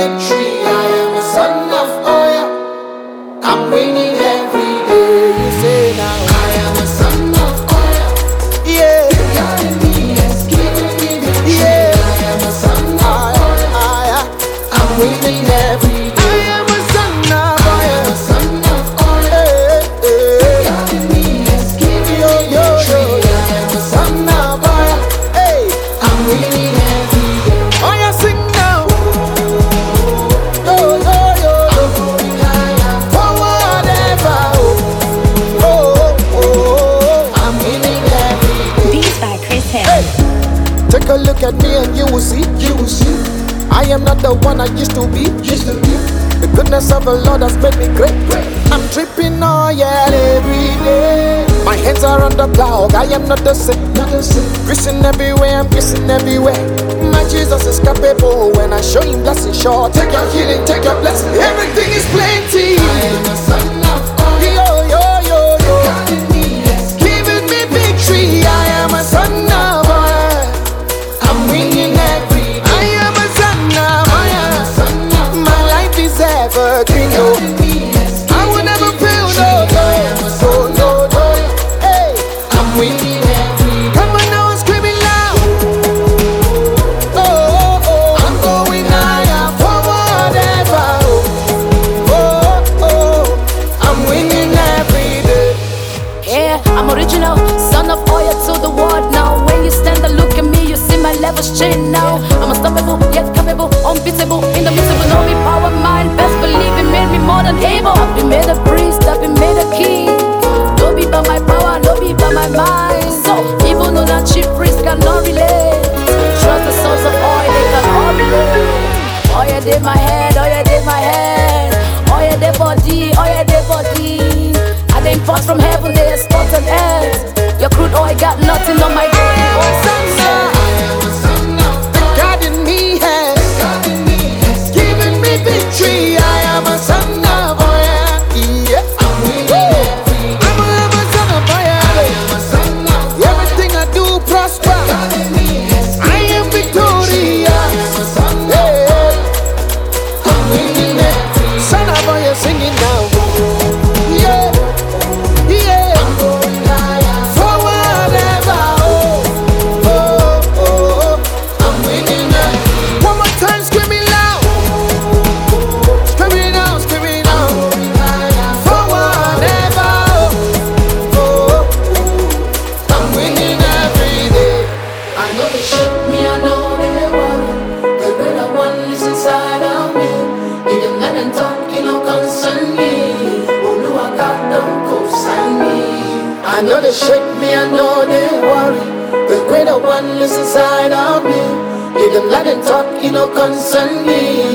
victory. I am a son of fire. I'm winning every day. You say now, I am a son of fire. Yeah, God in me has given me victory. Yeah, I am a son of fire. I'm winning every day. I am a son of fire. I am a son of fire. God in me has given me victory. I am a son of fire. Hey, I'm winning every day. Oh, yeah, sing now. Yo, yo, yo. I'm going higher for whatever. Oh, oh, oh. I'm winning every day. Beats by Chris Hill. Hey, take a look at me and you will see. You will see. I am not the one I used to be. The goodness of the Lord has made me great. I'm dripping oil every day. My hands are on the plow. I am not the same. Greasing everywhere, I'm greasing everywhere. My Jesus is capable. When I show him blessing, sure. Take your healing, take your blessing. Everything is plenty. I am a son of God. Yo, yo, yo, yo. God in me has given me victory. I am a son of God. I'm winning every day. I am a son of God. My life is evergreen. No, I will never fail. No, no, no. Hey, I'm winning every day. Come on now, I'm screaming loud. Oh, oh, oh. I'm going higher for whatever. Oh, oh, I'm winning every day. Yeah, I'm original, son of oil to the world now. When you stand and look at me, you see my levels change now. I'm unstoppable, yet capable, unbeatable, indivisible, know me, power, mind. Best believe it made me more than able. I've been made a priest, I've been made a king. No be by my power, no be by my mind. So even though that cheap priest cannot relate, trust the sons of oil, they can all relate. Oil did my head, oil did my head. Oil did body, oil did body. I didn't pass from heaven, they spot on earth. Your crude oil got nothing on my body. God in me has given me victory. I am a son of fire. Yeah, I'm winning every day. I'm a son of fire. Everything I do prosper. I am victorious. Yeah, I'm winning every day. Son of fire singing now. Yeah, yeah. I'm going higher for whatever. Oh, oh, oh. I'm winning every. One more time, screaming loud. Screaming out, screaming out. For whatever. Oh, I'm winning every day. I know they shake me, I know they worry. The greater one is inside of me. If them let them talk, you know, concern me. Oluwa God don't co-sign me. I know they shake me, I know they worry. The greater one lives inside of me. If them let them talk, you know, concern me.